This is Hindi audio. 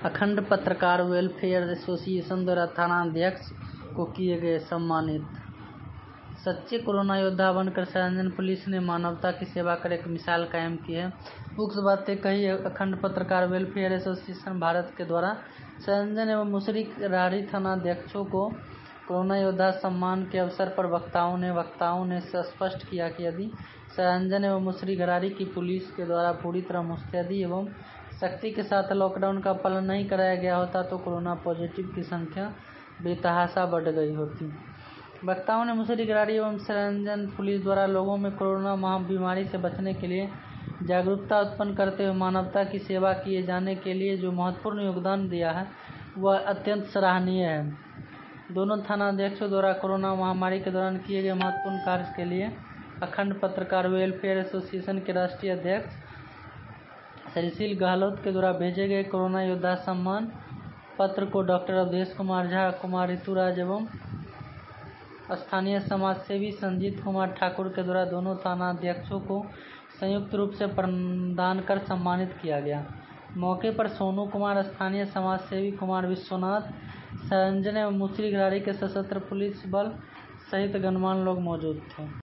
अखंड पत्रकार वेलफेयर एसोसिएशन द्वारा थानाध्यक्ष को किए गए सम्मानित। सच्चे कोरोना योद्धा बनकर सरंजन पुलिस ने मानवता की सेवा कर एक मिसाल कायम की है। उक्त बातें कही अखंड पत्रकार वेलफेयर एसोसिएशन भारत के द्वारा सरंजन एवं मुसरी घरारी थानाध्यक्षों को कोरोना योद्धा सम्मान के अवसर पर वक्ताओं ने स्पष्ट किया कि यदि सरंजन एवं मुसरी घरारी की पुलिस के द्वारा पूरी तरह मुस्तैदी एवं सख्ती के साथ लॉकडाउन का पालन नहीं कराया गया होता तो कोरोना पॉजिटिव की संख्या बेतहाशा बढ़ गई होती। वक्ताओं ने मुसरी घरारी एवं सरंजन पुलिस द्वारा लोगों में कोरोना महाबीमारी से बचने के लिए जागरूकता उत्पन्न करते हुए मानवता की सेवा किए जाने के लिए जो महत्वपूर्ण योगदान दिया है वह अत्यंत सराहनीय है। दोनों थानाध्यक्षों द्वारा कोरोना महामारी के दौरान किए गए महत्वपूर्ण कार्य के लिए अखंड पत्रकार वेलफेयर एसोसिएशन के राष्ट्रीय अध्यक्ष श्रीशील गहलोत के द्वारा भेजे गए कोरोना योद्धा सम्मान पत्र को डॉक्टर अवधेश कुमार झा, कुमार ऋतुराज एवं स्थानीय समाजसेवी संजीत कुमार ठाकुर के द्वारा दोनों थानाध्यक्षों को संयुक्त रूप से प्रदान कर सम्मानित किया गया। मौके पर सोनू कुमार, स्थानीय समाजसेवी कुमार विश्वनाथ, सरंजन एवं मुसरी घरारी के सशस्त्र पुलिस बल सहित गणमान्य लोग मौजूद थे।